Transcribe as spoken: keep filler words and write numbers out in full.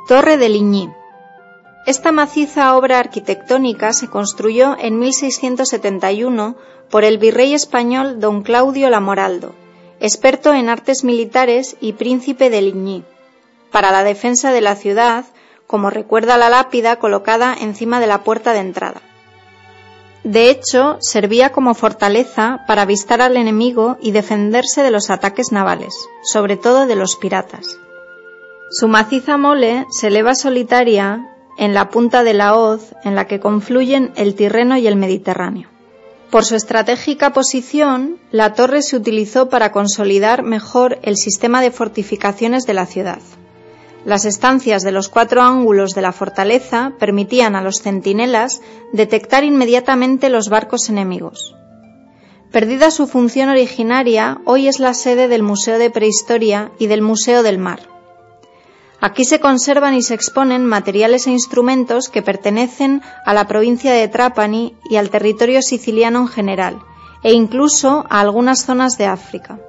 Torre de Ligny. Esta maciza obra arquitectónica se construyó en mil seiscientos setenta y uno por el virrey español don Claudio Lamoraldo, experto en artes militares y príncipe de Ligny, para la defensa de la ciudad, como recuerda la lápida colocada encima de la puerta de entrada. De hecho, servía como fortaleza para avistar al enemigo y defenderse de los ataques navales, sobre todo de los piratas. Su maciza mole se eleva solitaria en la punta de la hoz en la que confluyen el Tirreno y el Mediterráneo. Por su estratégica posición, la torre se utilizó para consolidar mejor el sistema de fortificaciones de la ciudad. Las estancias de los cuatro ángulos de la fortaleza permitían a los centinelas detectar inmediatamente los barcos enemigos. Perdida su función originaria, hoy es la sede del Museo de Prehistoria y del Museo del Mar. Aquí se conservan y se exponen materiales e instrumentos que pertenecen a la provincia de Trapani y al territorio siciliano en general, e incluso a algunas zonas de África.